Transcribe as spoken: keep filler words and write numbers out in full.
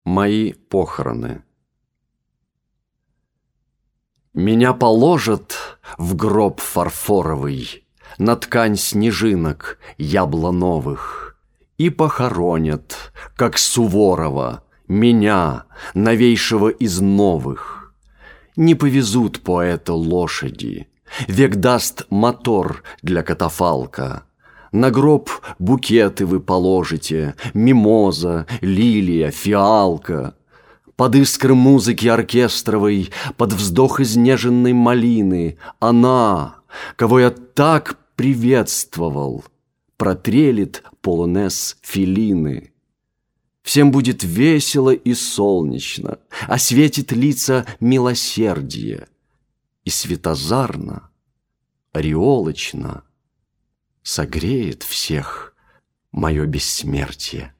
Мои похороны. Меня положат в гроб фарфоровый, на ткань снежинок яблоновых, и похоронят, как Суворова, меня, новейшего из новых. Не повезут поэта лошади, век даст мотор для катафалка. На гроб букеты вы положите, мимоза, лилия, фиалка. Под искры музыки оркестровой, под вздох изнеженной малины, она, кого я так приветствовал, протрелит полонез Феллины. Всем будет весело и солнечно, осветит лица милосердие, и светозарно, ореолочно согреет всех мое бессмертие.